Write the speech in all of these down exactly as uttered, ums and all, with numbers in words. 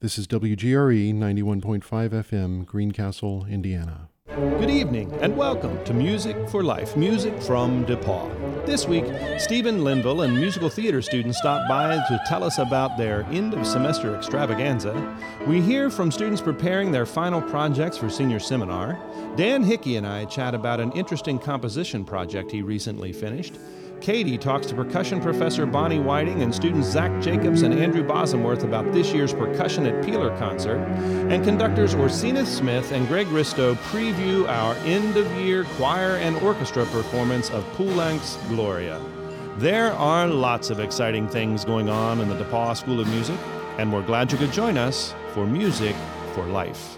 This is W G R E ninety-one point five F M, Greencastle, Indiana. Good evening and welcome to Music for Life, music from DePauw. This week, Stephen Linville and musical theater students stop by to tell us about their end-of-semester extravaganza. We hear from students preparing their final projects for senior seminar. Dan Hickey and I chat about an interesting composition project he recently finished. Katie talks to percussion professor Bonnie Whiting and students Zach Jacobs and Andrew Bosomworth about this year's Percussion at Peeler concert. And conductors Orsina Smith and Greg Risto preview our end-of-year choir and orchestra performance of Poulenc's Gloria. There are lots of exciting things going on in the DePauw School of Music, and we're glad you could join us for Music for Life.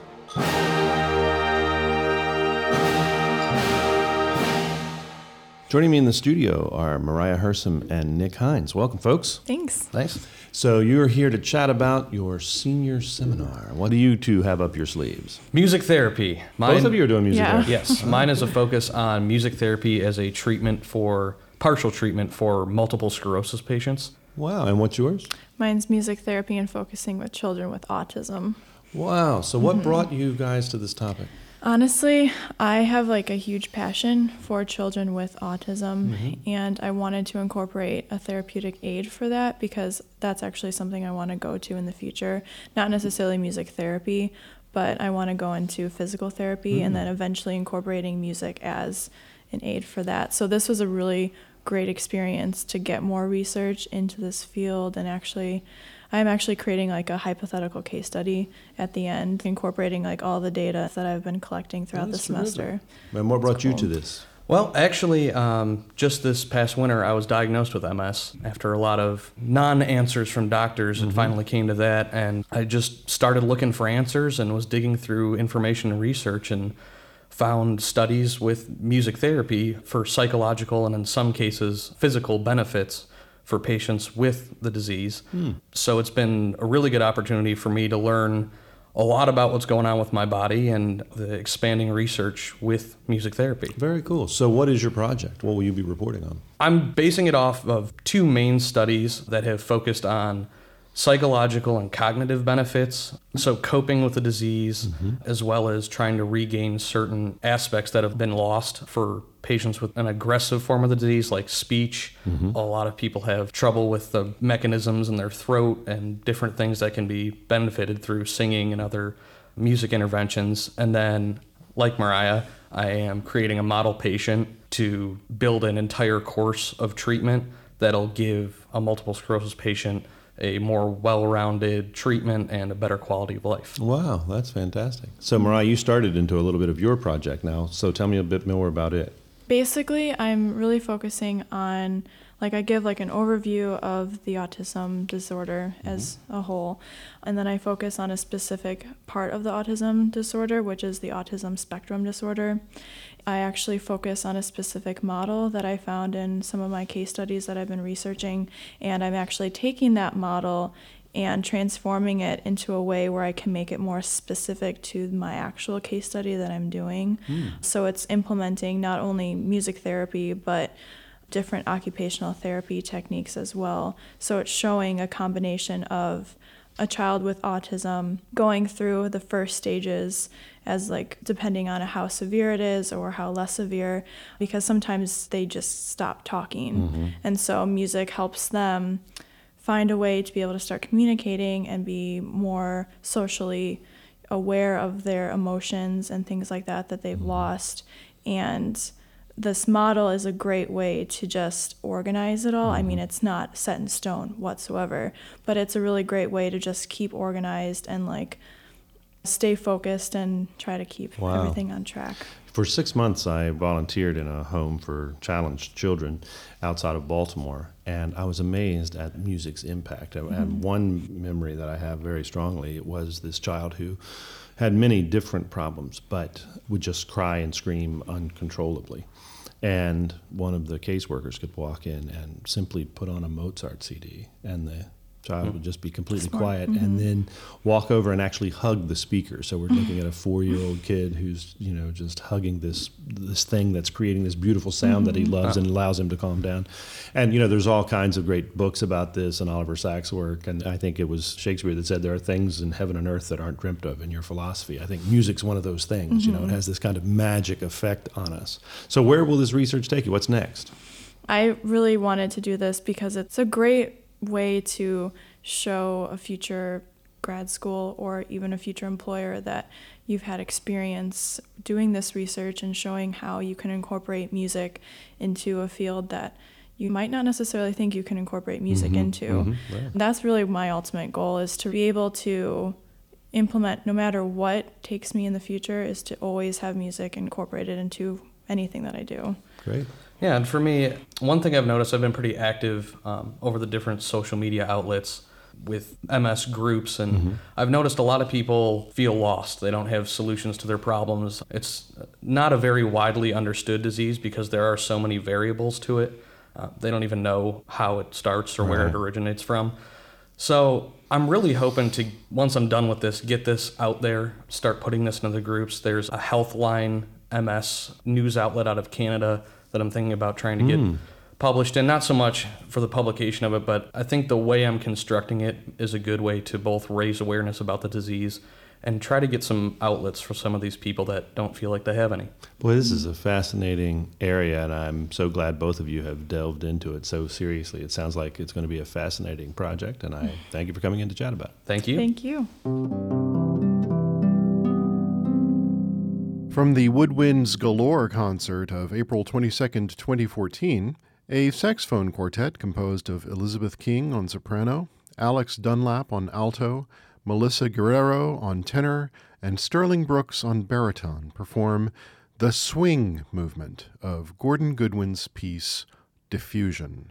Joining me in the studio are Mariah Hersom and Nick Hines. Welcome, folks. Thanks. Thanks. So you're here to chat about your senior seminar. What do you two have up your sleeves? Music therapy. Mine, Both of you are doing music yeah. therapy? Yes. Mine is a focus on music therapy as a treatment for, partial treatment for multiple sclerosis patients. Wow. And what's yours? Mine's music therapy and focusing with children with autism. Wow. So what Mm-hmm. brought you guys to this topic? Honestly, I have like a huge passion for children with autism, Mm-hmm. and I wanted to incorporate a therapeutic aid for that because that's actually something I want to go to in the future. Not necessarily music therapy, but I want to go into physical therapy Mm. and then eventually incorporating music as an aid for that. So this was a really great experience to get more research into this field, and actually I'm actually creating like a hypothetical case study at the end, incorporating like all the data that I've been collecting throughout That's the semester. terrific. And what brought It's you cool. to this? Well, actually, um, just this past winter, I was diagnosed with M S. After a lot of non-answers from doctors, Mm-hmm. it finally came to that, and I just started looking for answers and was digging through information and research and found studies with music therapy for psychological and in some cases physical benefits for patients with the disease. Hmm. So it's been a really good opportunity for me to learn a lot about what's going on with my body and the expanding research with music therapy. Very cool. So what is your project? What will you be reporting on? I'm basing it off of two main studies that have focused on psychological and cognitive benefits, so coping with the disease, Mm-hmm. as well as trying to regain certain aspects that have been lost for patients with an aggressive form of the disease, like speech. Mm-hmm. A lot of people have trouble with the mechanisms in their throat and different things that can be benefited through singing and other music interventions. And then, like Mariah, I am creating a model patient to build an entire course of treatment that'll give a multiple sclerosis patient a more well-rounded treatment and a better quality of life. Wow, that's fantastic. So Mariah, you started into a little bit of your project now, so tell me a bit more about it. Basically, I'm really focusing on, like, I give like an overview of the autism disorder Mm-hmm. as a whole, and then I focus on a specific part of the autism disorder, which is the autism spectrum disorder. I actually focus on a specific model that I found in some of my case studies that I've been researching, and I'm actually taking that model and transforming it into a way where I can make it more specific to my actual case study that I'm doing. Mm. So it's implementing not only music therapy, but different occupational therapy techniques as well. So it's showing a combination of a child with autism going through the first stages as like depending on how severe it is or how less severe, because sometimes they just stop talking. Mm-hmm. And so music helps them find a way to be able to start communicating and be more socially aware of their emotions and things like that that they've Mm-hmm. lost. And this model is a great way to just organize it all. Mm-hmm. I mean, it's not set in stone whatsoever, but it's a really great way to just keep organized and like stay focused and try to keep Wow. everything on track. For six months, I volunteered in a home for challenged children outside of Baltimore, and I was amazed at music's impact. Mm-hmm. And one memory that I have very strongly was this child who had many different problems, but would just cry and scream uncontrollably. And one of the caseworkers could walk in and simply put on a Mozart C D, and the child mm-hmm. would just be completely Smart. quiet, mm-hmm. and then walk over and actually hug the speaker. So we're looking at a four-year-old kid who's, you know, just hugging this this thing that's creating this beautiful sound mm-hmm. that he loves oh. and allows him to calm down. And, you know, there's all kinds of great books about this and Oliver Sacks' work. And I think it was Shakespeare that said there are things in heaven and earth that aren't dreamt of in your philosophy. I think music's one of those things. Mm-hmm. You know, it has this kind of magic effect on us. So where will this research take you? What's next? I really wanted to do this because it's a great way to show a future grad school or even a future employer that you've had experience doing this research and showing how you can incorporate music into a field that you might not necessarily think you can incorporate music mm-hmm, into. Mm-hmm, yeah. That's really my ultimate goal, is to be able to implement, no matter what takes me in the future, is to always have music incorporated into anything that I do. Great. Yeah, and for me, one thing I've noticed, I've been pretty active um, over the different social media outlets with M S groups, and mm-hmm. I've noticed a lot of people feel lost. They don't have solutions to their problems. It's not a very widely understood disease because there are so many variables to it. Uh, they don't even know how it starts or right. where it originates from. So I'm really hoping to, once I'm done with this, get this out there, start putting this into the groups. There's a Healthline M S news outlet out of Canada that I'm thinking about trying to get mm. published in, not so much for the publication of it, but I think the way I'm constructing it is a good way to both raise awareness about the disease and try to get some outlets for some of these people that don't feel like they have any. Boy, this is a fascinating area, and I'm so glad both of you have delved into it so seriously. It sounds like it's going to be a fascinating project, and I thank you for coming in to chat about it. Thank you. Thank you. From the Woodwinds Galore concert of April twenty-second, twenty fourteen, a saxophone quartet composed of Elizabeth King on soprano, Alex Dunlap on alto, Melissa Guerrero on tenor, and Sterling Brooks on baritone perform the swing movement of Gordon Goodwin's piece, Diffusion.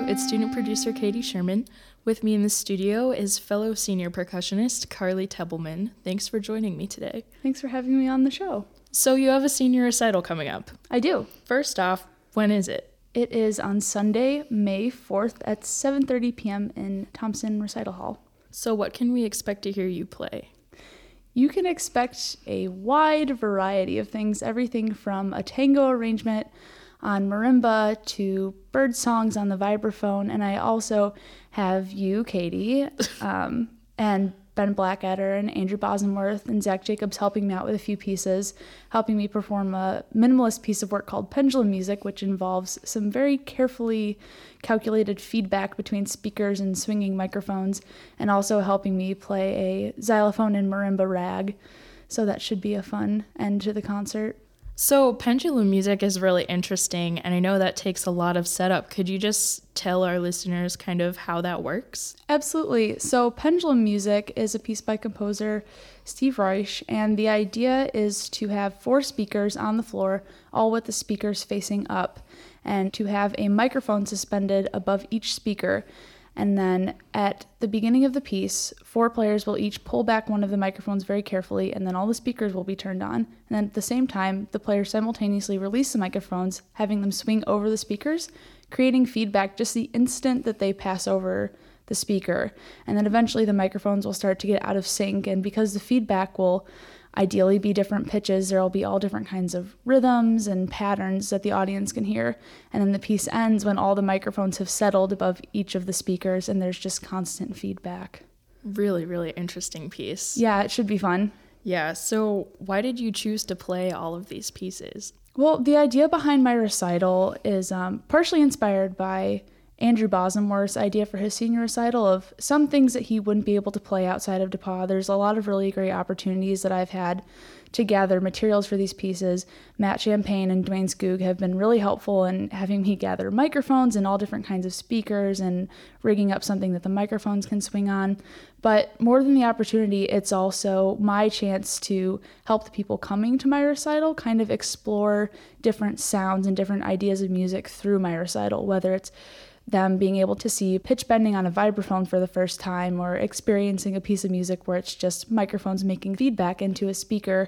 it's student producer Katie Sherman. With me in the studio is fellow senior percussionist Carly Tebbleman. Thanks for joining me today. Thanks for having me on the show. So you have a senior recital coming up. I do. First off, when is it? It is on Sunday, May fourth at seven thirty p.m. in Thompson Recital Hall. So what can we expect to hear you play? You can expect a wide variety of things, everything from a tango arrangement on marimba to bird songs on the vibraphone, and I also have you, Katie, um, and Ben Blackadder and Andrew Bosworth and Zach Jacobs helping me out with a few pieces, helping me perform a minimalist piece of work called Pendulum Music, which involves some very carefully calculated feedback between speakers and swinging microphones, and also helping me play a xylophone and marimba rag. So that should be a fun end to the concert. So pendulum music is really interesting, and I know that takes a lot of setup. Could you just tell our listeners kind of how that works? Absolutely. So Pendulum Music is a piece by composer Steve Reich, and the idea is to have four speakers on the floor, all with the speakers facing up, and to have a microphone suspended above each speaker. And then at the beginning of the piece, four players will each pull back one of the microphones very carefully, and then all the speakers will be turned on. And then at the same time, the players simultaneously release the microphones, having them swing over the speakers, creating feedback just the instant that they pass over the speaker. And then eventually the microphones will start to get out of sync, and because the feedback will ideally be different pitches, there will be all different kinds of rhythms and patterns that the audience can hear. And then the piece ends when all the microphones have settled above each of the speakers and there's just constant feedback. Really, really interesting piece. Yeah, it should be fun. Yeah, so why did you choose to play all of these pieces? Well, the idea behind my recital is um, partially inspired by Andrew Bosworth's idea for his senior recital of some things that he wouldn't be able to play outside of DePauw. There's a lot of really great opportunities that I've had to gather materials for these pieces. Matt Champagne and Dwayne Skoog have been really helpful in having me gather microphones and all different kinds of speakers and rigging up something that the microphones can swing on. But more than the opportunity, it's also my chance to help the people coming to my recital kind of explore different sounds and different ideas of music through my recital, whether it's them being able to see pitch bending on a vibraphone for the first time, or experiencing a piece of music where it's just microphones making feedback into a speaker,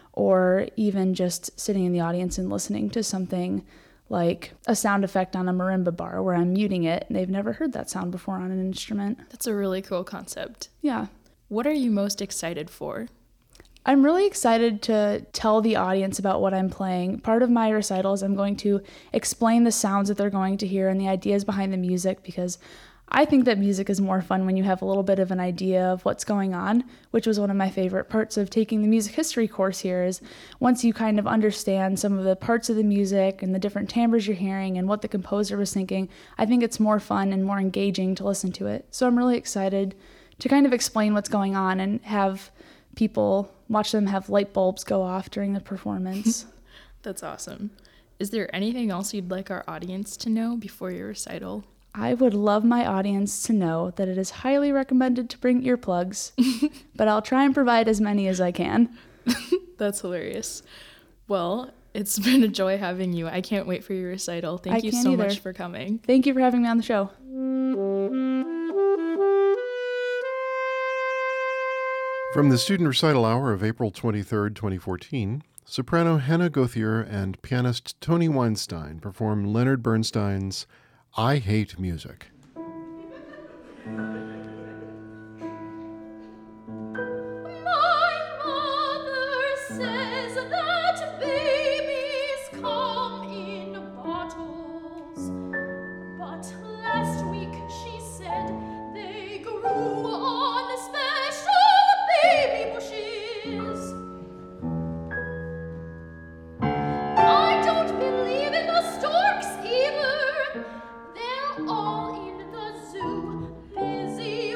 or even just sitting in the audience and listening to something like a sound effect on a marimba bar where I'm muting it and they've never heard that sound before on an instrument. That's a really cool concept. Yeah. What are you most excited for? I'm really excited to tell the audience about what I'm playing. Part of my recital is I'm going to explain the sounds that they're going to hear and the ideas behind the music, because I think that music is more fun when you have a little bit of an idea of what's going on, which was one of my favorite parts of taking the music history course here, is once you kind of understand some of the parts of the music and the different timbres you're hearing and what the composer was thinking, I think it's more fun and more engaging to listen to it. So I'm really excited to kind of explain what's going on and have people watch them have light bulbs go off during the performance. That's awesome. Is there anything else you'd like our audience to know before your recital? I would love my audience to know that it is highly recommended to bring earplugs, but I'll try and provide as many as I can. That's hilarious. Well, it's been a joy having you. I can't wait for your recital. Thank I you can't so either. much for coming. Thank you for having me on the show. From the Student Recital Hour of April twenty-third, twenty fourteen, soprano Hannah Gauthier and pianist Tony Weinstein perform Leonard Bernstein's I Hate Music. All in the zoo, busy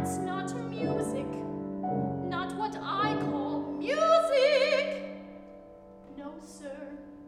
That's not music. Not what I call music. No, sir.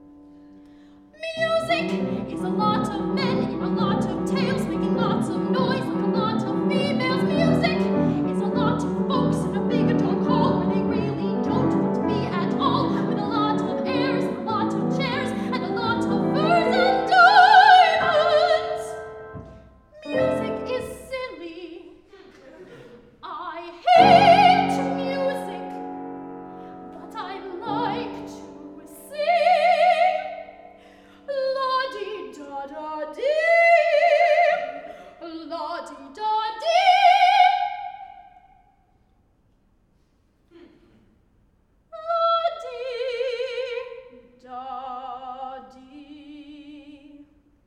Music is a lot of men in a lot of tales making lots of noise like a lot of females. Music is a lot of folks in a big adult hall where they really don't want to be at all, with a lot of airs and a lot of chairs and a lot of furs and diamonds. Music is silly. I hate music, but I like to sing. La-dee-da-da-dee, la-dee-da-dee. La-dee-da-dee.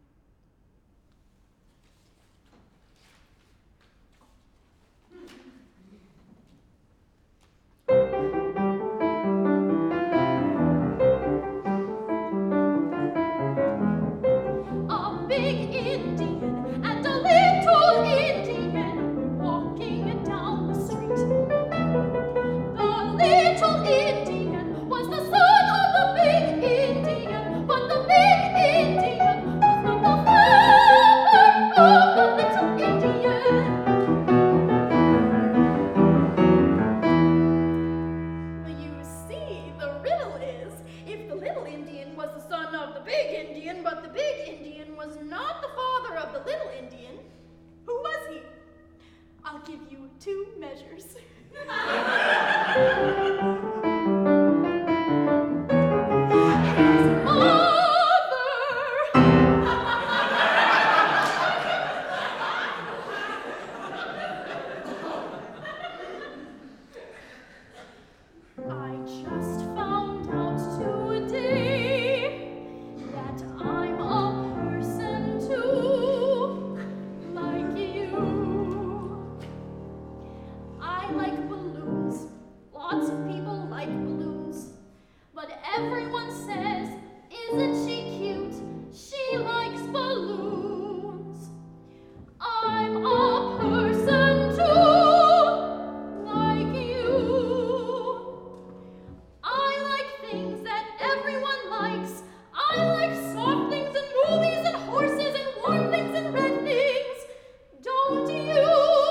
A big Indian and a little Indian walking down the street. The little Indian was the son of the big Indian, but the big Indian was not the father of the little Indian. You see, the riddle is, if the little Indian was the son of the big Indian, but the big Indian was not the father of the little Indian, who was he? I'll give you two measures. His I just found out today that I'm a person too, like you. I like balloons. Lots of people like balloons. But everyone says, isn't she cute? She likes balloons. I'm a person too, like you. I like things that everyone likes. I like soft things and movies and horses and warm things and red things. Don't you?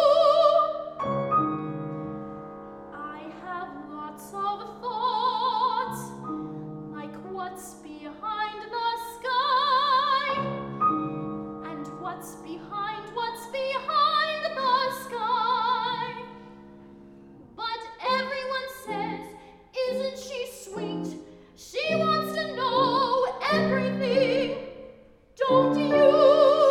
I have lots of thoughts, like what's behind the sky, and what's behind, what's behind the sky. But everyone says, isn't she sweet? She wants to know everything, don't you?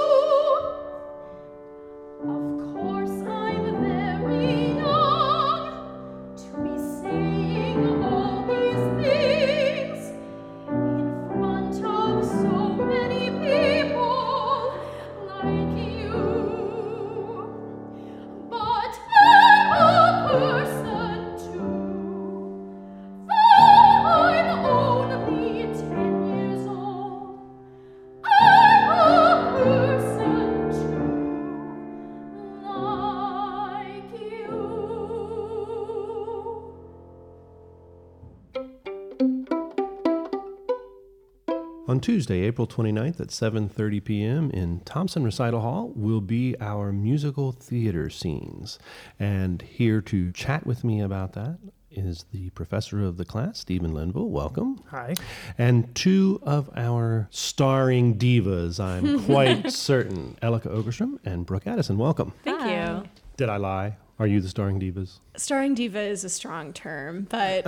Of course I'm very young to be saying all these things in front of so many people like you. But I'm a person too, though I'm only ten years old. I'm a person too, like you. On Tuesday, April twenty-ninth at seven thirty p.m. in Thompson Recital Hall will be our musical theater scenes. And here to chat with me about that is the professor of the class, Stephen Linville. Welcome. Hi. And two of our starring divas, I'm quite certain, Elika Ogerstrom and Brooke Addison. Welcome. Thank you. Did I lie? Are you the starring divas? Starring diva is a strong term, but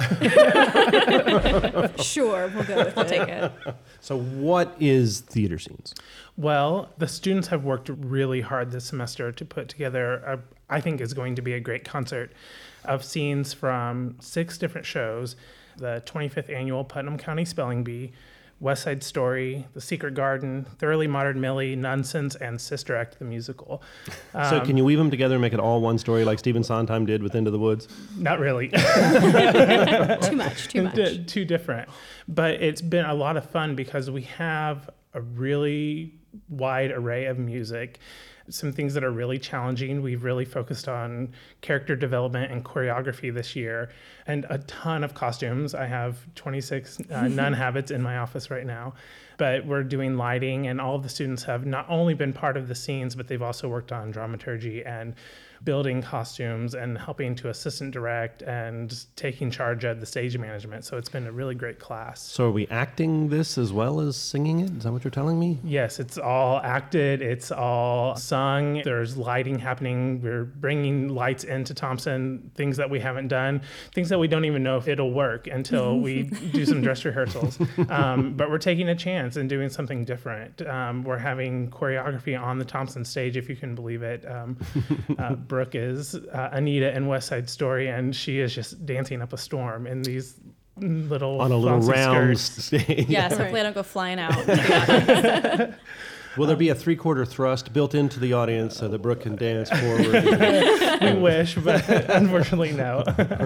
sure, we'll go with it. We'll take it. So what is theater scenes? Well, the students have worked really hard this semester to put together, a, I think is going to be a great concert of scenes from six different shows: the twenty-fifth Annual Putnam County Spelling Bee, West Side Story, The Secret Garden, Thoroughly Modern Millie, Nonsense, and Sister Act the Musical. Um, So can you weave them together and make it all one story like Stephen Sondheim did with Into the Woods? Not really. Too much, too much. D- too different. But it's been a lot of fun because we have a really wide array of music. some things that are really challenging. We've really focused on character development and choreography this year, and a ton of costumes. I have twenty-six uh, nun habits in my office right now, but we're doing lighting, and all of the students have not only been part of the scenes, but they've also worked on dramaturgy and building costumes and helping to assistant direct and taking charge of the stage management. So it's been a really great class. So are we acting this as well as singing it? Is that what you're telling me? Yes, it's all acted, it's all sung. There's lighting happening. We're bringing lights into Thompson, things that we haven't done, things that we don't even know if it'll work until we do some dress rehearsals. Um, but we're taking a chance and doing something different. Um, we're having choreography on the Thompson stage, if you can believe it. Um, uh, Brooke is uh, Anita in West Side Story, and she is just dancing up a storm in these little on a little flouncy round skirts. stage. Yes, hopefully I don't go flying out. Will there be a three-quarter thrust built into the audience so that Brooke can dance forward? We wish, but unfortunately, no.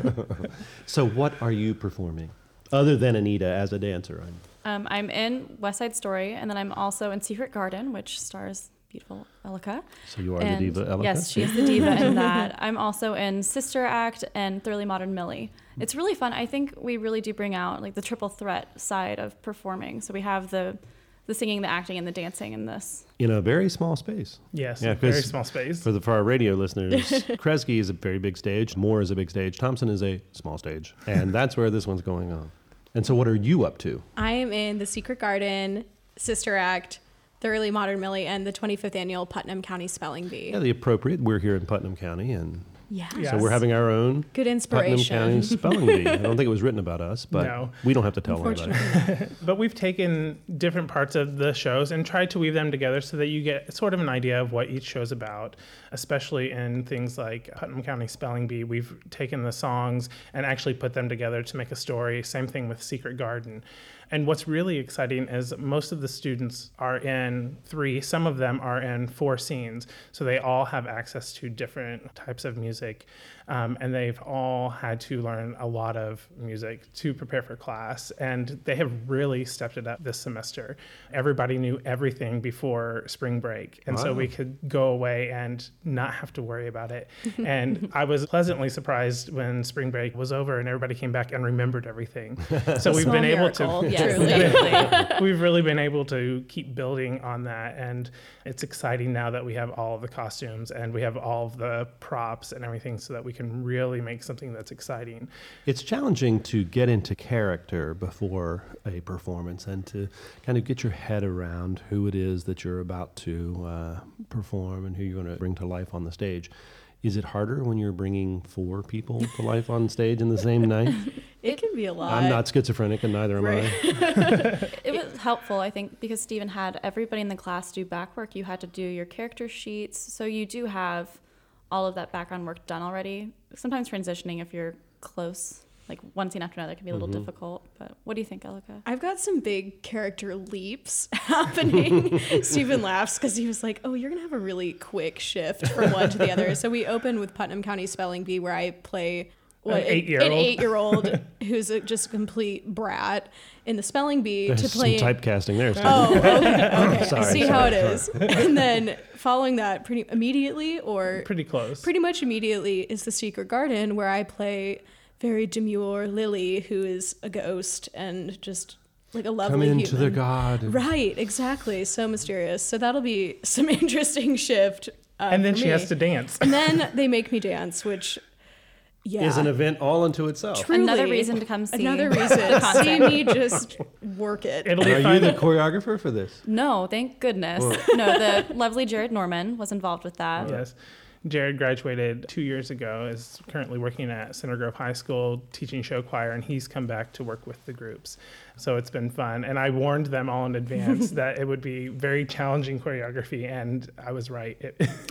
So what are you performing, other than Anita as a dancer? Um, I'm in West Side Story, and then I'm also in Secret Garden, which stars beautiful Elika. So you are and the diva, Elika? Yes, she is the diva in that. I'm also in Sister Act and Thoroughly Modern Millie. It's really fun. I think we really do bring out like the triple threat side of performing. So we have the the singing, the acting, and the dancing in this. In a very small space. Yes, Yeah, a very 'cause small space. For the for our radio listeners, Kresge is a very big stage. Moore is a big stage. Thompson is a small stage, and that's where this one's going on. And so, what are you up to? I am in the Secret Garden, Sister Act, Thoroughly Modern Millie, and the twenty-fifth Annual Putnam County Spelling Bee. Yeah, the appropriate. We're here in Putnam County, and Yeah. so Yes. we're having our own Good Putnam inspiration. County Spelling Bee. I don't think it was written about us, but No. we don't have to tell anybody. But we've taken different parts of the shows and tried to weave them together so that you get sort of an idea of what each show's about, especially in things like Putnam County Spelling Bee. We've taken the songs and actually put them together to make a story. Same thing with Secret Garden. And what's really exciting is most of the students are in three, some of them are in four scenes. So they all have access to different types of music. Um, and they've all had to learn a lot of music to prepare for class. And they have really stepped it up this semester. Everybody knew everything before spring break. And so Wow. we could go away and not have to worry about it. And I was pleasantly surprised when spring break was over and everybody came back and remembered everything. So we've Small been able miracle. to, Yes, Truly. definitely. we've really been able to keep building on that. And it's exciting now that we have all of the costumes and we have all of the props and everything so that we can really make something that's exciting. It's challenging to get into character before a performance and to kind of get your head around who it is that you're about to uh, perform and who you're going to bring to life on the stage. Is it harder when you're bringing four people to life on stage in the same night? It can be a lot. I'm not schizophrenic, and neither am Right. I. It was helpful, I think, because Stephen had everybody in the class do back work. You had to do your character sheets. So you do have all of that background work done already. Sometimes transitioning, if you're close, like one scene after another, can be a little Mhm. difficult. But what do you think, Elika? I've got some big character leaps happening. Stephen laughs because he was like, oh, you're going to have a really quick shift from one to the other. So we open with Putnam County Spelling Bee, where I play what, An eight-year-old. an eight-year-old who's a, just a complete brat in the spelling bee There's to some play. typecasting there. Steve. Oh, okay. okay. Sorry, I see sorry, how it is. And then following that pretty immediately or Pretty close. pretty much immediately is the Secret Garden, where I play very demure Lily, who is a ghost and just like a lovely Come into human. the God. Right, exactly. So mysterious. So that'll be some interesting shift. Uh, and then for she me. has to dance. And then they make me dance, which, yeah. Is an event all unto itself. Truly, Another reason to come see Another the reason. concept. See me just work it. It'll Are be you fun. the choreographer for this? No, thank goodness. Well- No, the lovely Jared Norman was involved with that. Yes. Jared graduated two years ago, is currently working at Center Grove High School teaching show choir, and he's come back to work with the groups. So it's been fun. And I warned them all in advance that it would be very challenging choreography, and I was right. It, it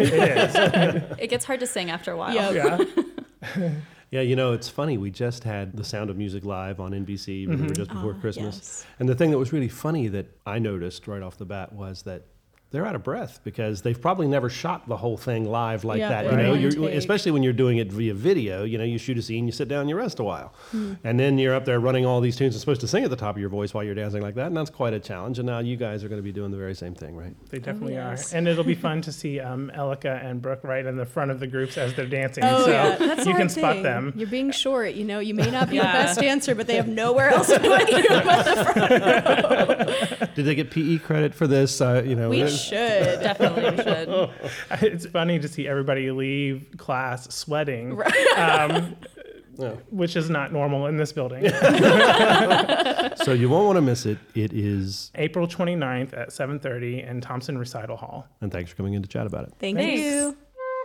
is. It gets hard to sing after a while. Yep. Yeah. Yeah, you know, it's funny. We just had The Sound of Music live on N B C, remember, Mhm. just before Ah, Christmas. yes. And the thing that was really funny that I noticed right off the bat was that they're out of breath because they've probably never shot the whole thing live like Yeah, that. right. You know, One you're, take. especially when you're doing it via video. You know, you shoot a scene, you sit down, you rest a while, mm. and then you're up there running all these tunes and supposed to sing at the top of your voice while you're dancing like that, and that's quite a challenge. And now you guys are going to be doing the very same thing, right? They definitely Oh, yes. are, and it'll be fun to see um, Elika and Brooke right in the front of the groups as they're dancing. Oh so yeah, that's you the can hard spot thing. them. You're being short, you know. You may not be the Yeah. best dancer, but they have nowhere else to put you but the front row. Did they get P E credit for this? Uh, you know, We there's- should. Definitely we should. It's funny to see everybody leave class sweating, Right. um, Yeah. which is not normal in this building. So you won't want to miss it. It is, April twenty-ninth at seven thirty in Thompson Recital Hall. and thanks for coming in to chat about it. Thank Thanks. you.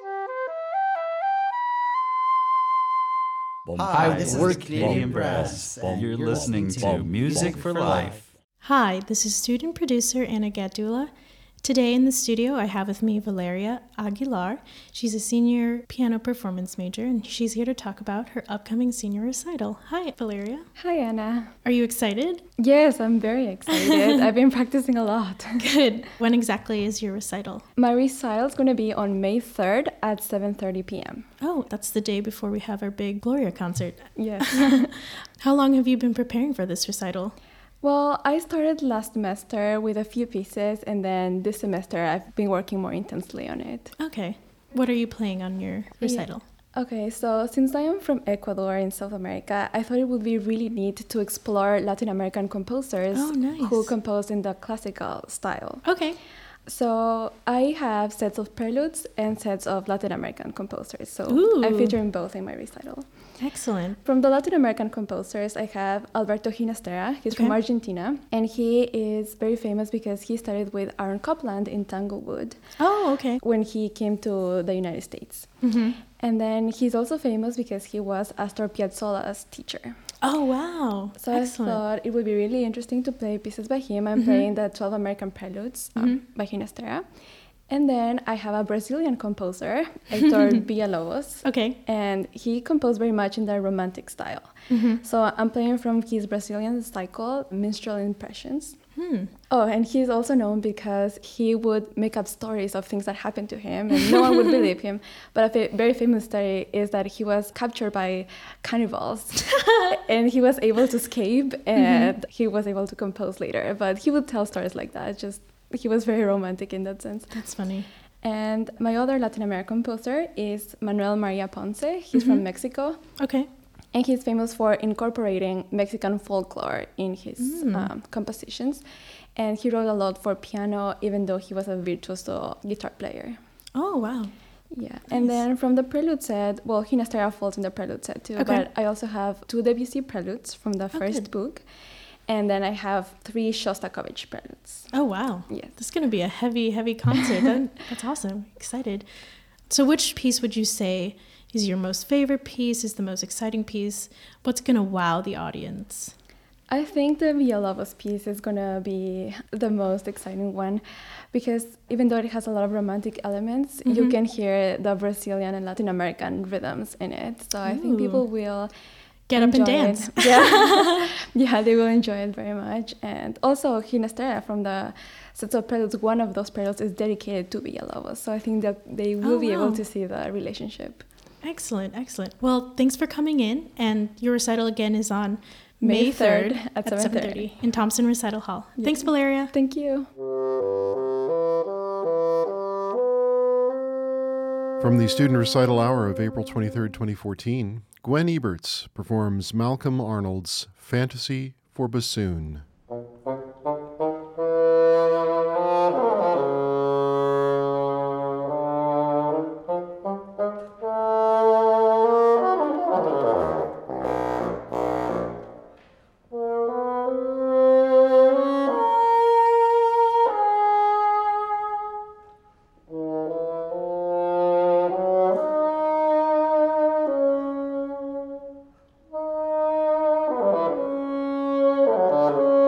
Hi, this is the Canadian Brass, and you're listening to Music for Life. Hi, this is student producer Anna Gadula. Today in the studio, I have with me Valeria Aguilar. She's a senior piano performance major, and she's here to talk about her upcoming senior recital. Hi, Valeria. Hi, Anna. Are you excited? Yes, I'm very excited. I've been practicing a lot. Good. When exactly is your recital? My recital is going to be on May third at seven thirty p.m. Oh, that's the day before we have our big Gloria concert. Yes. How long have you been preparing for this recital? Well, I started last semester with a few pieces, and then this semester I've been working more intensely on it. Okay. What are you playing on your recital? Yeah. Okay, so since I am from Ecuador in South America, I thought it would be really neat to explore Latin American composers Oh, nice. who compose in the classical style. Okay. So I have sets of preludes and sets of Latin American composers. So Ooh. I'm featuring both in my recital. Excellent. From the Latin American composers, I have Alberto Ginastera. He's Okay. from Argentina, and he is very famous because he started with Aaron Copland in Tanglewood Oh, okay. when he came to the United States. Mm-hmm. And then he's also famous because he was Astor Piazzolla's teacher. Oh, wow. So Excellent. I thought it would be really interesting to play pieces by him. I'm Mhm. playing the twelve American Preludes um, Mhm. by Ginastera. And then I have a Brazilian composer, Hector Villalobos. Okay. And he composed very much in the romantic style. Mhm. So I'm playing from his Brazilian cycle, Minstrel Impressions. Hmm. Oh, and he's also known because he would make up stories of things that happened to him, and no one would believe him. But a fa- very famous story is that he was captured by cannibals, and he was able to escape, and Mm-hmm. he was able to compose later. But he would tell stories like that. Just he was very romantic in that sense. That's funny. And my other Latin American composer is Manuel Maria Ponce. He's from Mhm. Mexico. Okay. And he's famous for incorporating Mexican folklore in his Mm. um, compositions. And he wrote a lot for piano, even though he was a virtuoso guitar player. Oh, wow. Yeah. And then from the prelude set, well, Ginastera falls in the prelude set too. Okay. But I also have two Debussy preludes from the Oh, first good. book. And then I have three Shostakovich preludes. Oh, wow. Yes. This is going to be a heavy, heavy concert. that, that's awesome. Excited. So which piece would you say is your most favorite piece, is the most exciting piece? What's going to wow the audience? I think the Villalobos piece is going to be the most exciting one because even though it has a lot of romantic elements, you Mhm. can hear the Brazilian and Latin American rhythms in it. So I think Ooh. people will Get up and enjoy dance. it. Yeah. Yeah, they will enjoy it very much. And also Ginastera from the sets of preludes, one of those preludes is dedicated to Villalobos. So I think that they will Oh, be wow. able to see the relationship. Excellent, excellent. Well, thanks for coming in. And your recital again is on May May third, third at, at seven thirty in Thompson Recital Hall. Yeah. Thanks, Valeria. Thank you. From the student recital hour of April twenty-third, twenty fourteen, Gwen Eberts performs Malcolm Arnold's Fantasy for Bassoon. Thank you.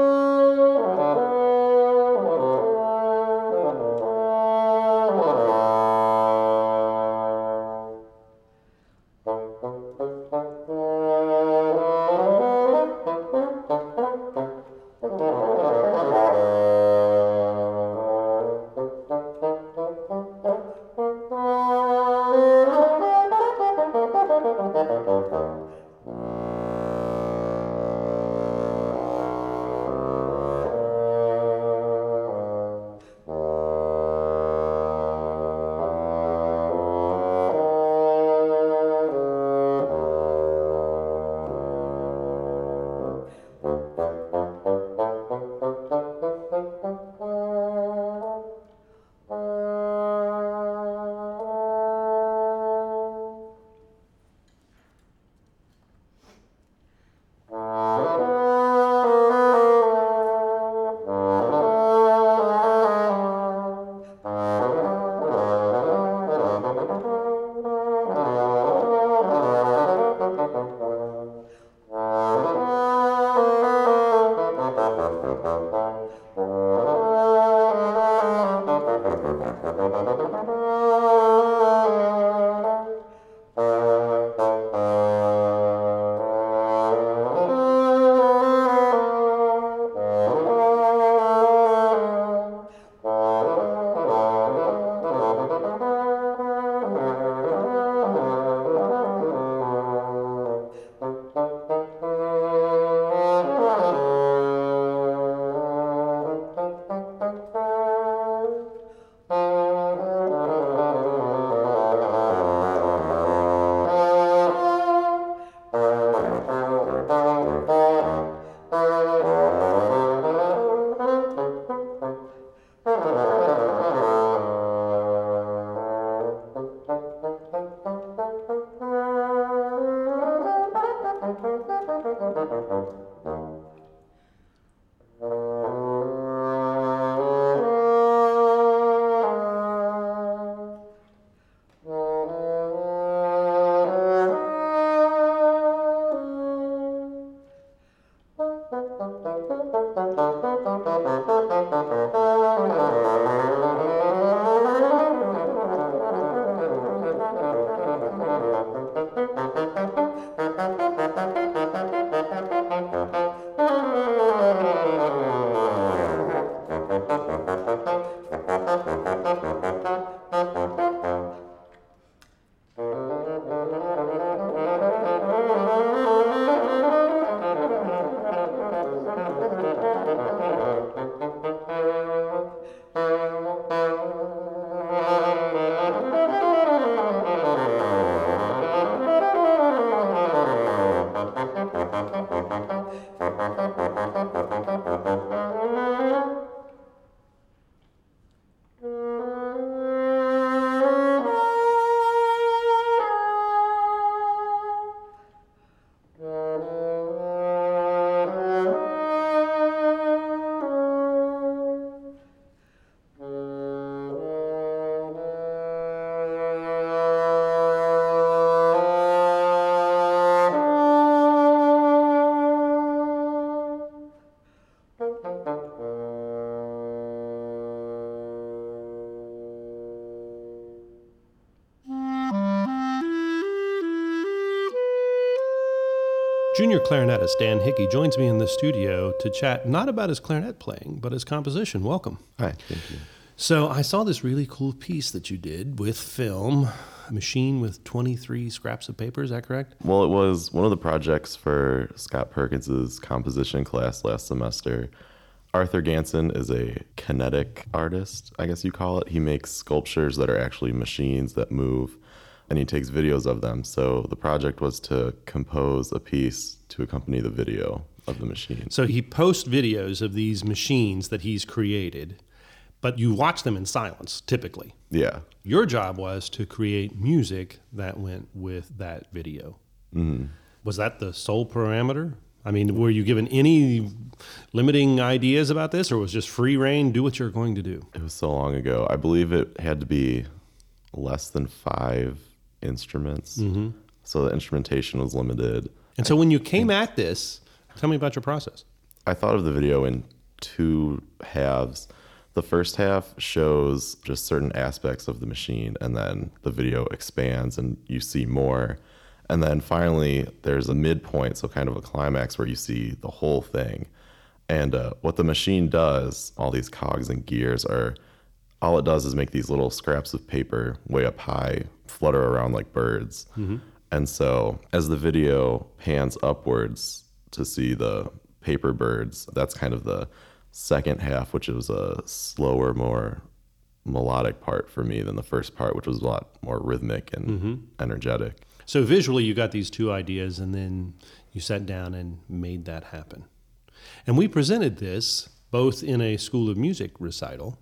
Junior clarinetist Dan Hickey joins me in the studio to chat not about his clarinet playing, but his composition. Welcome. Hi, thank you. So I saw this really cool piece that you did with film, a machine with twenty-three scraps of paper. Is that correct? Well, it was one of the projects for Scott Perkins's composition class last semester. Arthur Ganson is a kinetic artist, I guess you call it. He makes sculptures that are actually machines that move, and he takes videos of them. So the project was to compose a piece to accompany the video of the machine. So he posts videos of these machines that he's created, but you watch them in silence, typically. Yeah. Your job was to create music that went with that video. Mm-hmm. Was that the sole parameter? I mean, were you given any limiting ideas about this, or was it just free reign, do what you're going to do? It was so long ago. I believe it had to be less than five instruments. Mm-hmm. So the instrumentation was limited. And so when you came at this, tell me about your process. I thought of the video in two halves. The first half shows just certain aspects of the machine, and then the video expands and you see more. And then finally, there's a midpoint, so kind of a climax where you see the whole thing. And uh, what the machine does, all these cogs and gears are, all it does is make these little scraps of paper way up high, flutter around like birds. Mm-hmm. And so as the video pans upwards to see the paper birds, that's kind of the second half, which was a slower, more melodic part for me than the first part, which was a lot more rhythmic and mm-hmm. energetic. So visually, you got these two ideas, and then you sat down and made that happen. And we presented this both in a School of Music recital,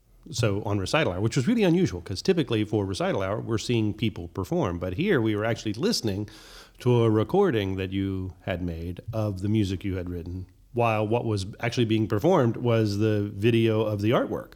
so on recital hour, which was really unusual, because typically for recital hour, we're seeing people perform. But here we were actually listening to a recording that you had made of the music you had written, while what was actually being performed was the video of the artwork.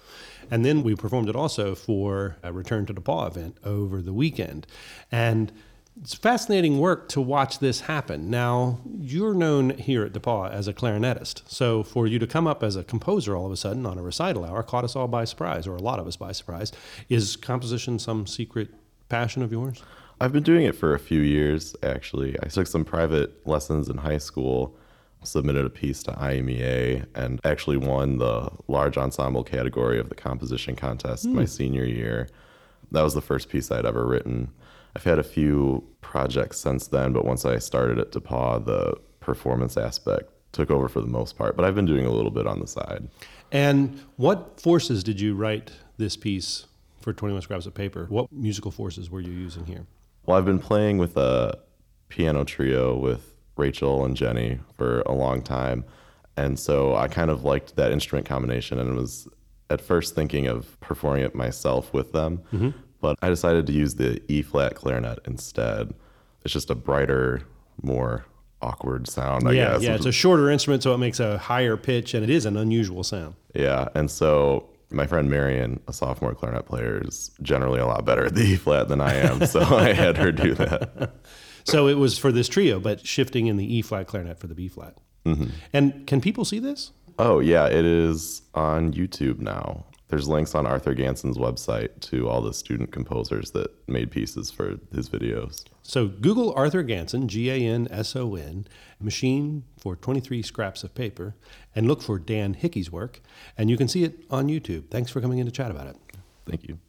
And then we performed it also for a Return to DePauw event over the weekend. And it's fascinating work to watch this happen. Now, you're known here at DePauw as a clarinetist. So for you to come up as a composer all of a sudden on a recital hour caught us all by surprise, or a lot of us by surprise. Is composition some secret passion of yours? I've been doing it for a few years, actually. I took some private lessons in high school, submitted a piece to I M E A, and actually won the large ensemble category of the composition contest Mm. my senior year. That was the first piece I'd ever written. I've had a few projects since then, but once I started at DePauw, the performance aspect took over for the most part, but I've been doing a little bit on the side. And what forces did you write this piece for twenty-one Scraps of Paper? What musical forces were you using here? Well, I've been playing with a piano trio with Rachel and Jenny for a long time, and so I kind of liked that instrument combination and was at first thinking of performing it myself with them, Mm-hmm. but I decided to use the E-flat clarinet instead. It's just a brighter, more awkward sound, I yeah, guess. yeah, it's a shorter instrument, so it makes a higher pitch, and it is an unusual sound. Yeah, and so my friend Marion, a sophomore clarinet player, is generally a lot better at the E-flat than I am, so I had her do that. So it was for this trio, but shifting in the E-flat clarinet for the B-flat. Mm-hmm. And can people see this? Oh, yeah, it is on YouTube now. There's links on Arthur Ganson's website to all the student composers that made pieces for his videos. So Google Arthur Ganson, G A N S O N, Machine for twenty-three Scraps of Paper, and look for Dan Hickey's work, and you can see it on YouTube. Thanks for coming in to chat about it. Thank you.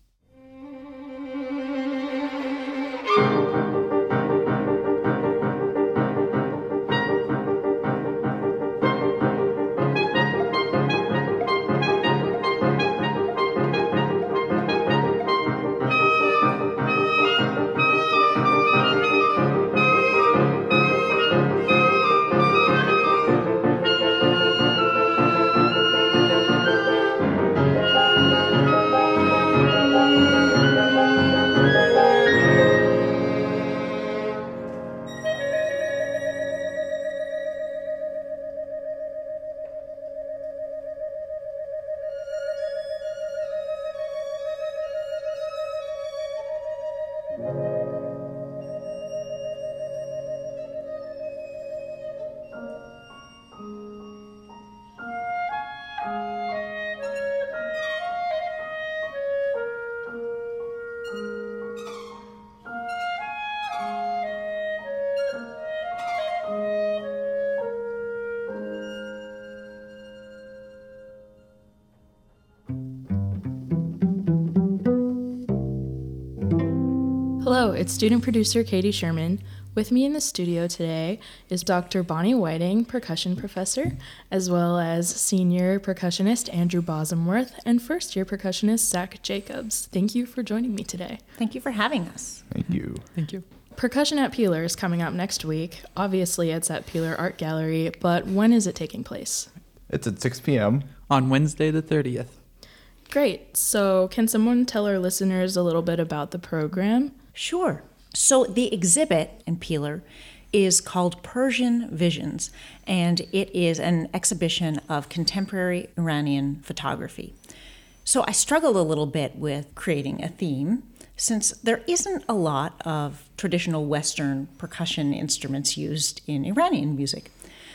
Hello, it's student producer Katie Sherman. With me in the studio today is Doctor Bonnie Whiting, percussion professor, as well as senior percussionist Andrew Bosomworth and first-year percussionist Zach Jacobs. Thank you for joining me today. Thank you for having us. Thank you. Thank you. Percussion at Peeler is coming up next week. Obviously, it's at Peeler Art Gallery, but when is it taking place? It's at six p.m. on Wednesday the thirtieth. Great. So can someone tell our listeners a little bit about the program? Sure. So the exhibit in Peeler is called Persian Visions, and it is an exhibition of contemporary Iranian photography. So I struggled a little bit with creating a theme, since there isn't a lot of traditional Western percussion instruments used in Iranian music.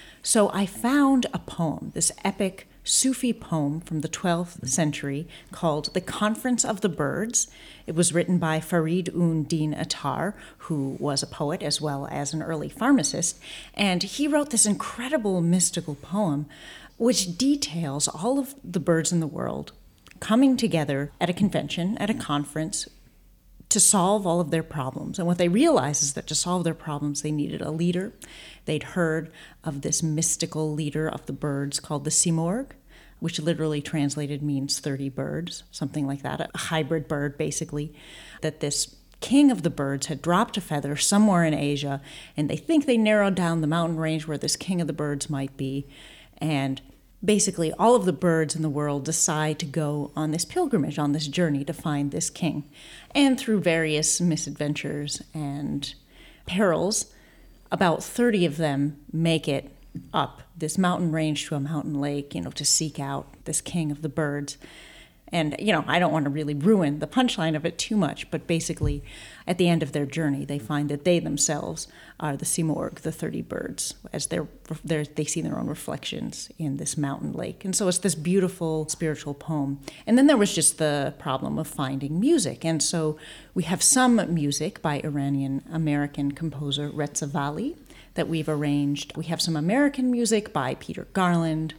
So I found a poem, this epic Sufi poem from the twelfth century called The Conference of the Birds. It was written by Farid un Din Attar, who was a poet as well as an early pharmacist, and he wrote this incredible mystical poem which details all of the birds in the world coming together at a convention, at a conference, to solve all of their problems. And what they realized is that to solve their problems, they needed a leader. They'd heard of this mystical leader of the birds called the Simorgh, which literally translated means thirty birds, something like that, a hybrid bird, basically, that this king of the birds had dropped a feather somewhere in Asia, and they think they narrowed down the mountain range where this king of the birds might be, and basically all of the birds in the world decide to go on this pilgrimage, on this journey to find this king. And through various misadventures and perils, about thirty of them make it up this mountain range to a mountain lake, you know, to seek out this king of the birds. And, you know, I don't want to really ruin the punchline of it too much, but basically, at the end of their journey, they find that they themselves are the Simorg, the thirty birds, as they're, they're, they see their own reflections in this mountain lake. And so it's this beautiful spiritual poem. And then there was just the problem of finding music. And so we have some music by Iranian-American composer Reza Vali that we've arranged. We have some American music by Peter Garland,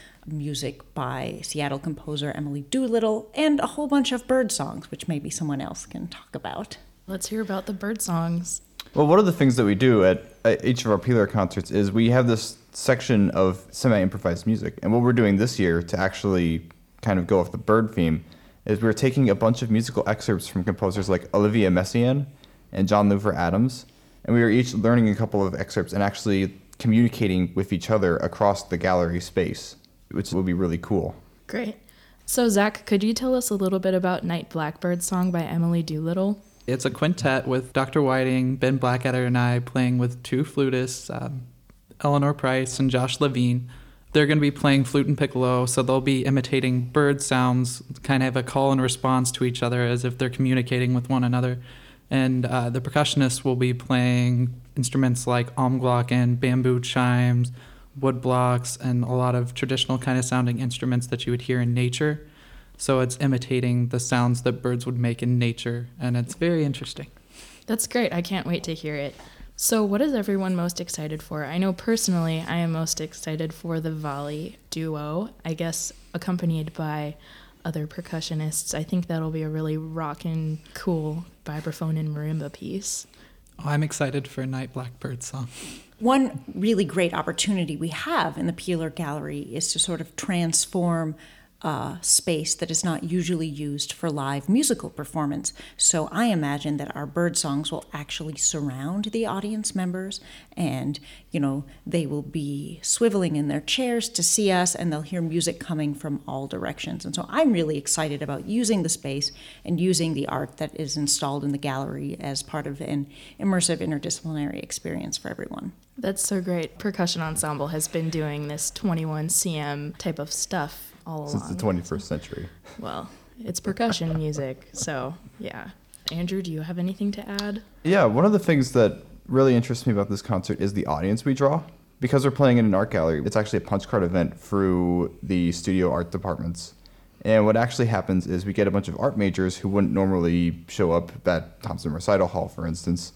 music by Seattle composer Emily Doolittle, and a whole bunch of bird songs, which maybe someone else can talk about. Let's hear about the bird songs. Well, one of the things that we do at, at each of our Peeler concerts is we have this section of semi-improvised music. And what we're doing this year to actually kind of go off the bird theme is we're taking a bunch of musical excerpts from composers like Olivia Messiaen and John Luther Adams, and we are each learning a couple of excerpts and actually communicating with each other across the gallery space, which will be really cool. Great. So, Zach, could you tell us a little bit about Night Blackbird Song by Emily Doolittle? It's a quintet with Doctor Whiting, Ben Blackadder, and I playing with two flutists, um, Eleanor Price and Josh Levine. They're going to be playing flute and piccolo, so they'll be imitating bird sounds, kind of have a call and response to each other as if they're communicating with one another. And uh, the percussionists will be playing instruments like omglocken, bamboo chimes, wood blocks, and a lot of traditional kind of sounding instruments that you would hear in nature. So it's imitating the sounds that birds would make in nature, and it's very interesting. That's great. I can't wait to hear it. So what is everyone most excited for? I know personally I am most excited for the Vali duo, I guess accompanied by other percussionists. I think that'll be a really rockin', cool vibraphone and marimba piece. Oh, I'm excited for Night Blackbird Song. One really great opportunity we have in the Peeler Gallery is to sort of transform uh, space that is not usually used for live musical performance. So I imagine that our bird songs will actually surround the audience members, and, you know, they will be swiveling in their chairs to see us, and they'll hear music coming from all directions. And so I'm really excited about using the space and using the art that is installed in the gallery as part of an immersive interdisciplinary experience for everyone. That's so great. Percussion Ensemble has been doing this twenty-one C M type of stuff all along. Since the twenty-first century. Well, it's percussion music, so yeah. Andrew, do you have anything to add? Yeah, one of the things that really interests me about this concert is the audience we draw. Because we're playing in an art gallery, it's actually a punch card event through the studio art departments. And what actually happens is we get a bunch of art majors who wouldn't normally show up at Thompson Recital Hall, for instance.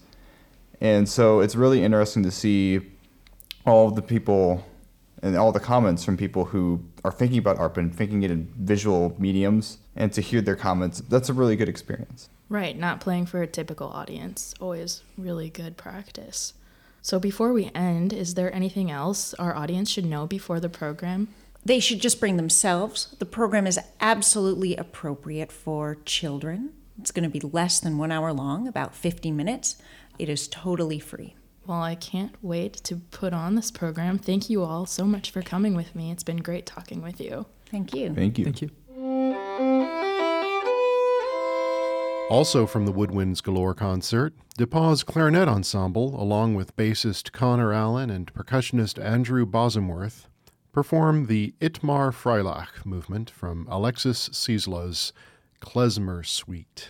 And so it's really interesting to see all of the people and all the comments from people who are thinking about art and thinking it in visual mediums, and to hear their comments. That's a really good experience. Right, not playing for a typical audience. Always really good practice. So before we end, is there anything else our audience should know before the program? They should just bring themselves. The program is absolutely appropriate for children. It's going to be less than one hour long, about fifty minutes. It is totally free. Well, I can't wait to put on this program. Thank you all so much for coming with me. It's been great talking with you. Thank you. Thank you. Thank you. Also from the Woodwinds Galore concert, DePauw's Clarinet Ensemble, along with bassist Connor Allen and percussionist Andrew Bosomworth, perform the Itmar Freilach movement from Alexis Ciesla's Klezmer Suite.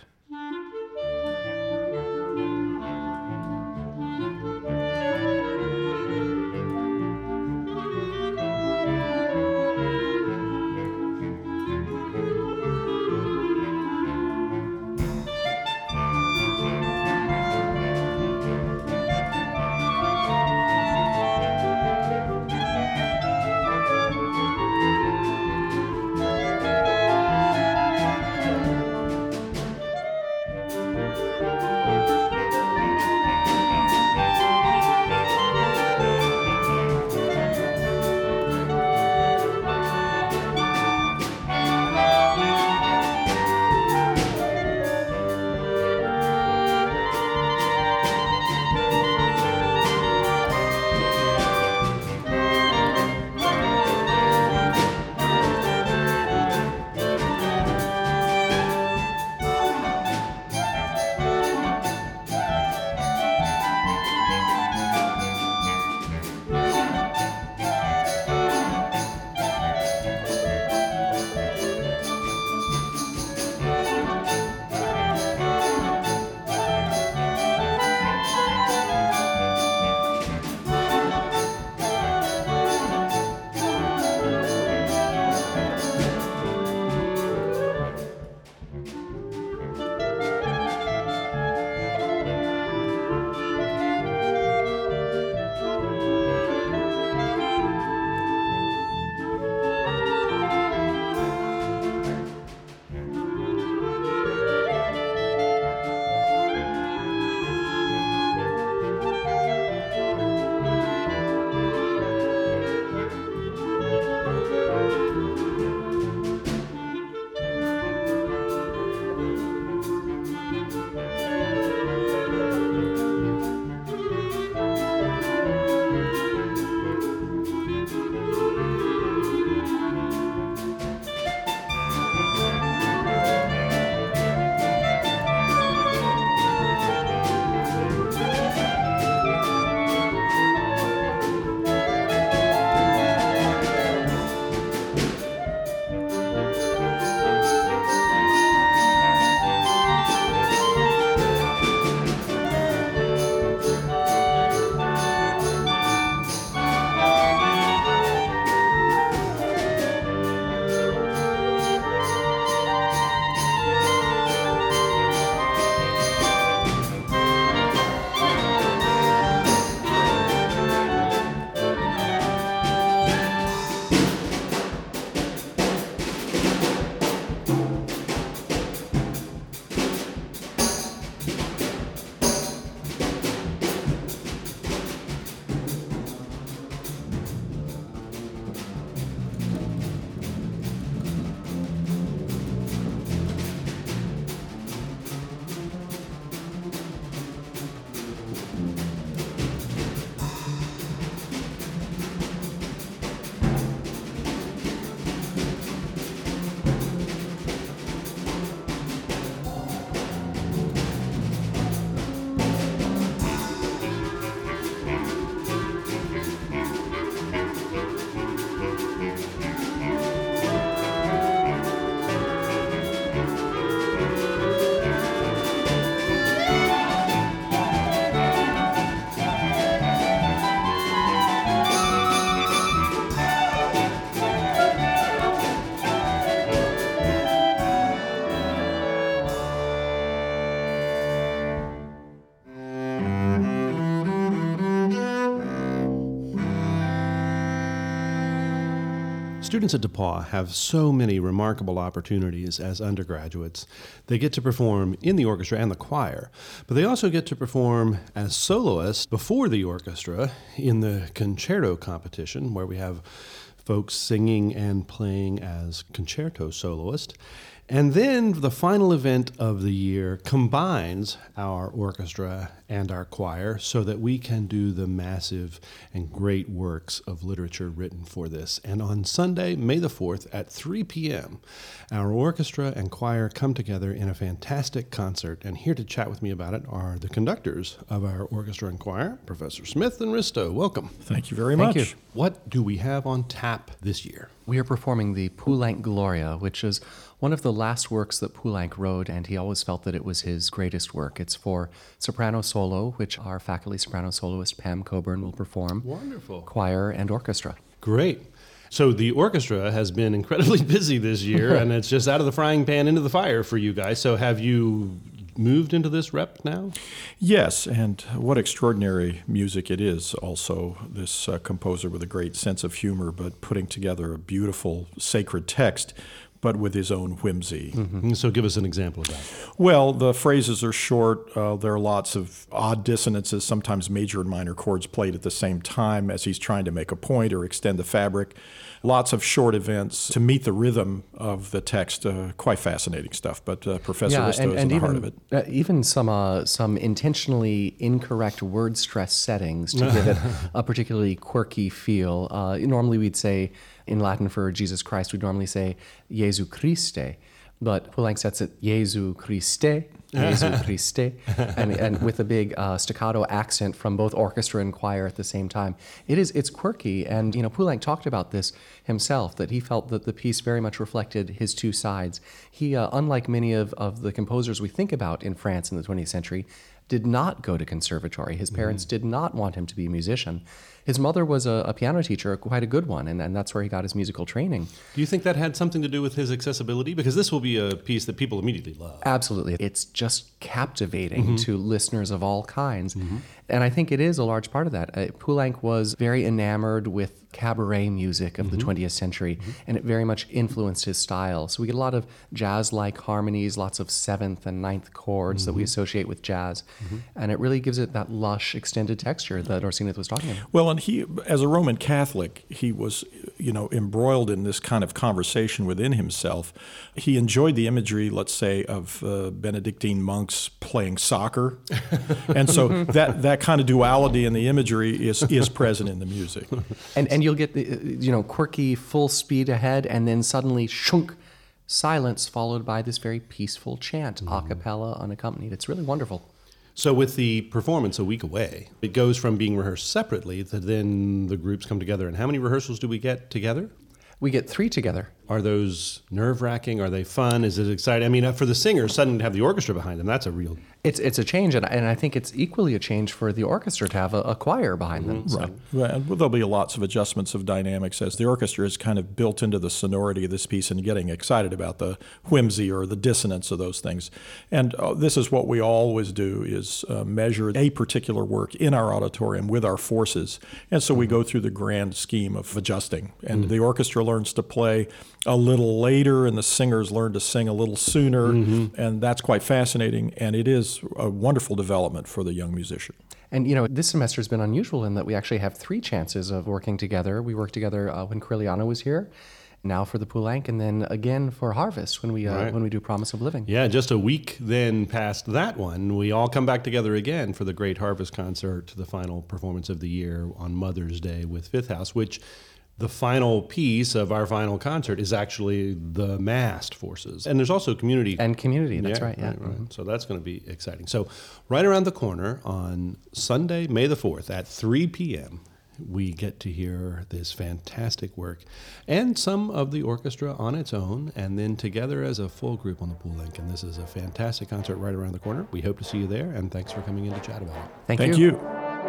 Students at DePauw have so many remarkable opportunities as undergraduates. They get to perform in the orchestra and the choir, but they also get to perform as soloists before the orchestra in the concerto competition, where we have folks singing and playing as concerto soloists. And then the final event of the year combines our orchestra and our choir so that we can do the massive and great works of literature written for this. And on Sunday, May the fourth at three p.m., our orchestra and choir come together in a fantastic concert. And here to chat with me about it are the conductors of our orchestra and choir, Professor Smith and Risto. Welcome. Thank you very Thank much. you. What do we have on tap this year? We are performing the Poulenc Gloria, which is one of the last works that Poulenc wrote, and he always felt that it was his greatest work. It's for soprano solo, which our faculty soprano soloist Pam Coburn will perform. Wonderful. Choir and orchestra. Great. So the orchestra has been incredibly busy this year, and it's just out of the frying pan into the fire for you guys. So have you moved into this rep now? Yes, and what extraordinary music it is also, this uh, composer with a great sense of humor, but putting together a beautiful sacred text, but with his own whimsy. Mm-hmm. So give us an example of that. Well, the phrases are short. Uh, there are lots of odd dissonances, sometimes major and minor chords played at the same time as he's trying to make a point or extend the fabric. Lots of short events to meet the rhythm of the text. Uh, quite fascinating stuff, but uh, Professor yeah, Risto and, is and in the even, heart of it. Uh, even some uh, some intentionally incorrect word stress settings to give it a particularly quirky feel. Uh, normally we'd say, in Latin for Jesus Christ, we'd normally say Jesu Christe, but Poulenc sets it Jesu Christe, Jesu Christe, and, and with a big uh, staccato accent from both orchestra and choir at the same time. It is, it's quirky, and you know, Poulenc talked about this himself, that he felt that the piece very much reflected his two sides. He, uh, unlike many of, of the composers we think about in France in the twentieth century, did not go to conservatory. His parents mm. did not want him to be a musician. His mother was a, a piano teacher, quite a good one, and, and that's where he got his musical training. Do you think that had something to do with his accessibility? Because this will be a piece that people immediately love. Absolutely. It's just captivating mm-hmm. to listeners of all kinds. Mm-hmm. And I think it is a large part of that. Uh, Poulenc was very enamored with cabaret music of mm-hmm. the twentieth century, mm-hmm. and it very much influenced his style. So we get a lot of jazz-like harmonies, lots of seventh and ninth chords mm-hmm. that we associate with jazz, mm-hmm. and it really gives it that lush, extended texture that Orsinius was talking about. Well, and he, as a Roman Catholic, he was, you know, embroiled in this kind of conversation within himself. He enjoyed the imagery, let's say, of uh, Benedictine monks playing soccer, and so that that kind of duality in the imagery is is present in the music. And and you'll get the, you know, quirky full speed ahead, and then suddenly shunk, silence followed by this very peaceful chant, mm. a cappella, unaccompanied. It's really wonderful. So with the performance a week away, it goes from being rehearsed separately to then the groups come together. And how many rehearsals do we get together? We get three together. Are those nerve-wracking? Are they fun? Is it exciting? I mean, for the singers, suddenly to have the orchestra behind them, that's a real... It's it's a change, and, and I think it's equally a change for the orchestra to have a, a choir behind them. Right. Well, there'll be lots of adjustments of dynamics as the orchestra is kind of built into the sonority of this piece and getting excited about the whimsy or the dissonance of those things. And uh, this is what we always do, is uh, measure a particular work in our auditorium with our forces. And so we go through the grand scheme of adjusting. And mm-hmm. the orchestra learns to play a little later, and the singers learn to sing a little sooner, mm-hmm. and that's quite fascinating, and it is a wonderful development for the young musician. And, you know, this semester has been unusual in that we actually have three chances of working together. We worked together uh, when Corelliano was here, now for the Poulenc, and then again for Harvest when we uh, right. when we do Promise of Living. Yeah, just a week then past that one, we all come back together again for the great Harvest concert, the final performance of the year on Mother's Day with Fifth House, which... the final piece of our final concert is actually the massed forces. And there's also community. And community, that's yeah, right, yeah. Right, right. Mm-hmm. So that's going to be exciting. So right around the corner on Sunday, May the fourth at three p.m., we get to hear this fantastic work and some of the orchestra on its own, and then together as a full group on the Poulenc. And this is a fantastic concert right around the corner. We hope to see you there, and thanks for coming in to chat about it. Thank, Thank you. you.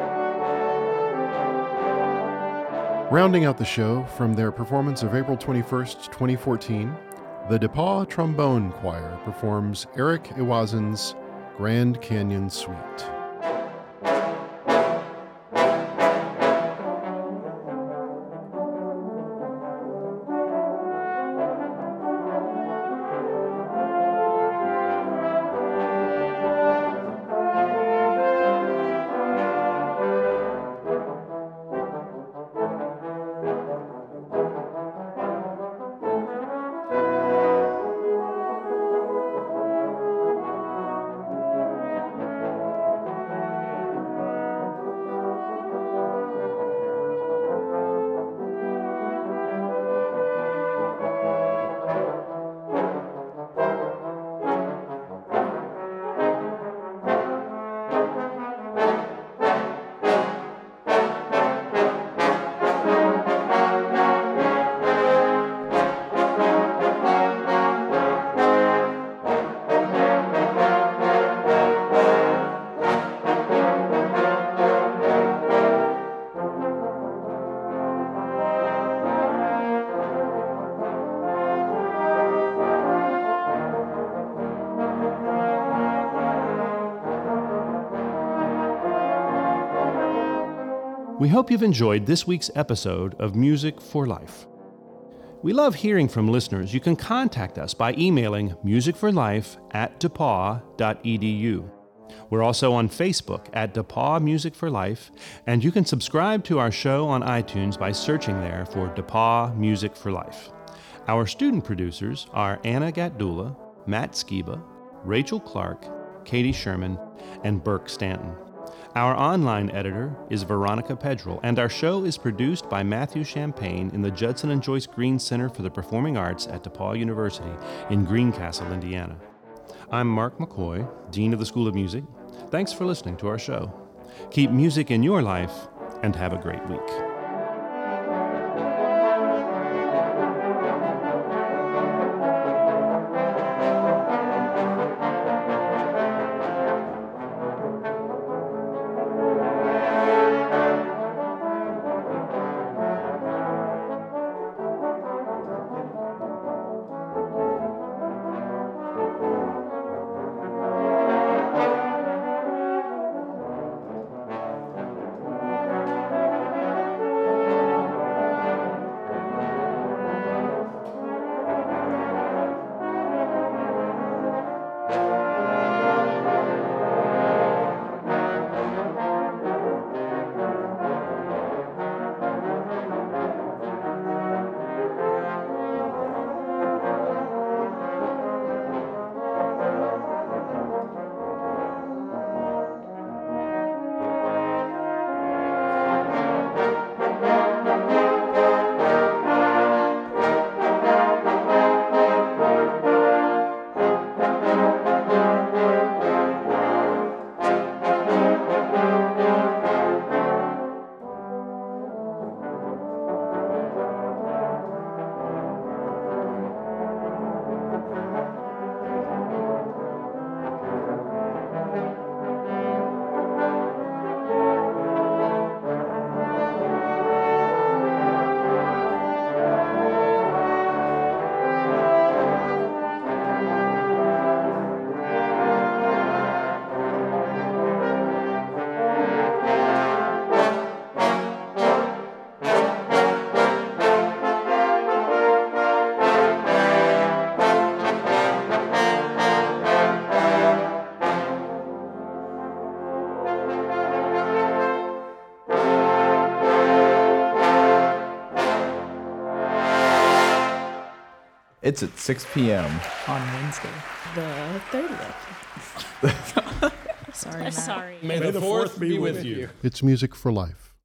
Rounding out the show from their performance of April twenty-first, twenty fourteen, the DePauw Trombone Choir performs Eric Iwazin's Grand Canyon Suite. We hope you've enjoyed this week's episode of Music for Life. We love hearing from listeners. You can contact us by emailing musicforlife at depaw dot e d u. We're also on Facebook at DePaw Music for Life, and you can subscribe to our show on iTunes by searching there for DePaw Music for Life. Our student producers are Anna Gatdula, Matt Skiba, Rachel Clark, Katie Sherman, and Burke Stanton. Our online editor is Veronica Pedrell, and our show is produced by Matthew Champagne in the Judson and Joyce Green Center for the Performing Arts at DePaul University in Greencastle, Indiana. I'm Mark McCoy, Dean of the School of Music. Thanks for listening to our show. Keep music in your life, and have a great week. It's at six p.m. on Wednesday, the thirtieth. Sorry, Matt. Sorry. May the fourth be with you. It's Music for Life.